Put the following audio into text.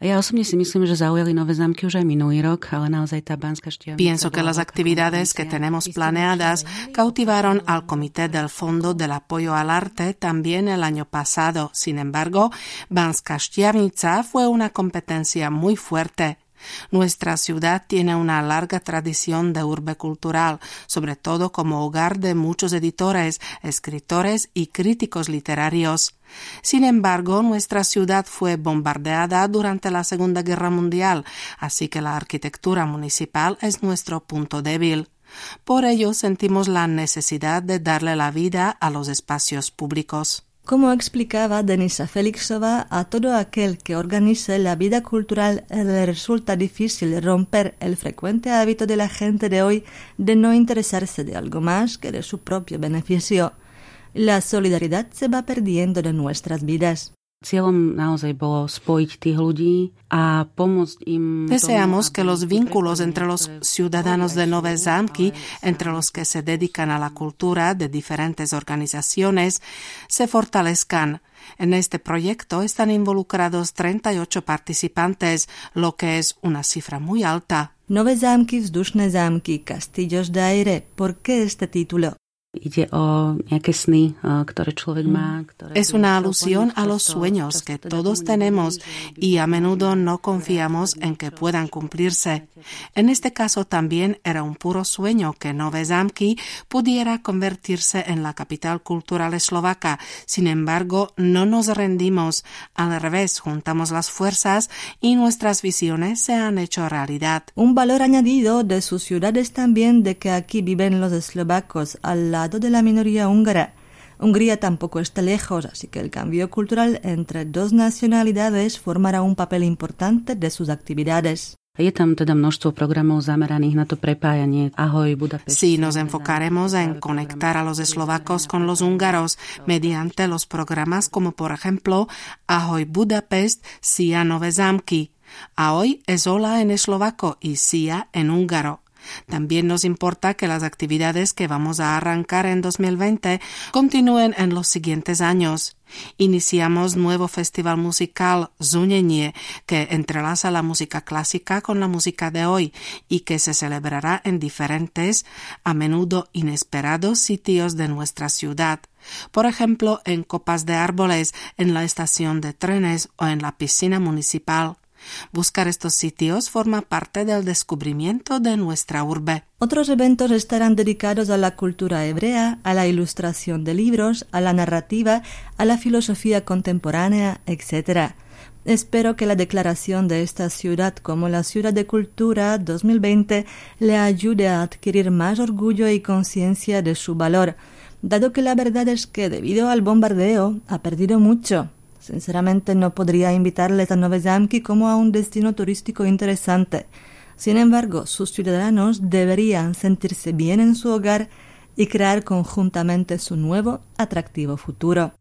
Pienso que las actividades que tenemos planeadas cautivaron al Comité del Fondo del Apoyo al Arte también el año pasado. Sin embargo, Banská Štiavnica fue una competencia muy fuerte. Nuestra ciudad tiene una larga tradición de urbe cultural, sobre todo como hogar de muchos editores, escritores y críticos literarios. Sin embargo, nuestra ciudad fue bombardeada durante la Segunda Guerra Mundial, así que la arquitectura municipal es nuestro punto débil. Por ello, sentimos la necesidad de darle la vida a los espacios públicos. Como explicaba Denisa Felixová, a todo aquel que organice la vida cultural le resulta difícil romper el frecuente hábito de la gente de hoy de no interesarse de algo más que de su propio beneficio. La solidaridad se va perdiendo de nuestras vidas. Deseamos que los vínculos entre los ciudadanos de Nové Zámky, entre los que se dedican a la cultura de diferentes organizaciones, se fortalezcan. En este proyecto están involucrados 38 participantes, lo que es una cifra muy alta. Nové Zámky, vzdušné zámky, castillos de aire. ¿Por qué este título? Es una alusión a los sueños que todos tenemos y a menudo no confiamos en que puedan cumplirse. En este caso también era un puro sueño que Nové Zámky pudiera convertirse en la capital cultural eslovaca. Sin embargo, no nos rendimos. Al revés, juntamos las fuerzas y nuestras visiones se han hecho realidad. Un valor añadido de su ciudad es también de que aquí viven los eslovacos al lado de la minoría húngara. Hungría tampoco está lejos, así que el cambio cultural entre dos nacionalidades formará un papel importante de sus actividades. Sí, nos enfocaremos en conectar a los eslovacos con los húngaros mediante los programas como por ejemplo Ahoj Budapest, Szia Nové Zámky. Ahoj es hola en eslovaco y Szia en húngaro. También nos importa que las actividades que vamos a arrancar en 2020 continúen en los siguientes años. Iniciamos nuevo festival musical Zunenie, que entrelaza la música clásica con la música de hoy y que se celebrará en diferentes, a menudo inesperados sitios de nuestra ciudad. Por ejemplo, en copas de árboles, en la estación de trenes o en la piscina municipal. Buscar estos sitios forma parte del descubrimiento de nuestra urbe. Otros eventos estarán dedicados a la cultura hebrea, a la ilustración de libros, a la narrativa, a la filosofía contemporánea, etc. Espero que la declaración de esta ciudad como la Ciudad de Cultura 2020 le ayude a adquirir más orgullo y conciencia de su valor, dado que la verdad es que debido al bombardeo ha perdido mucho. Sinceramente no podría invitarles a Nové Zámky como a un destino turístico interesante. Sin embargo, sus ciudadanos deberían sentirse bien en su hogar y crear conjuntamente su nuevo, atractivo futuro.